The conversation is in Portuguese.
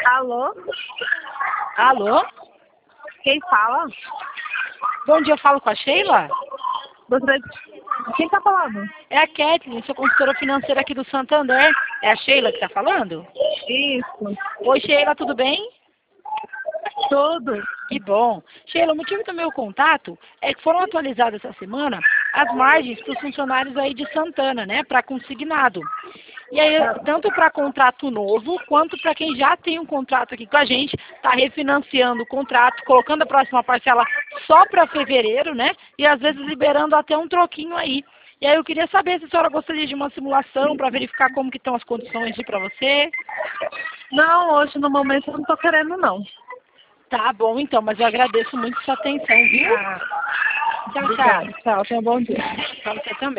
Alô? Alô? Quem fala? Bom dia, eu falo com a Sheila? Gostaria de... Quem tá falando? É a Kathleen, sou consultora financeira aqui do Santander. É a Sheila que tá falando? Isso. Oi, Sheila, tudo bem? Tudo. Que bom. Sheila, o motivo do meu contato é que foram atualizadas essa semana as margens para os funcionários aí de Santana, né, para consignado. E aí, tanto para contrato novo, quanto para quem já tem um contrato aqui com a gente, está refinanciando o contrato, colocando a próxima parcela só para fevereiro, né, e às vezes liberando até um troquinho aí. E aí eu queria saber se a senhora gostaria de uma simulação para verificar como que estão as condições para você. Não, hoje no momento eu não tô querendo, não. Tá bom, então, mas eu agradeço muito sua atenção, viu? Ah, Tchau, obrigada. tchau. Tchau, tenha um bom dia. Para você também.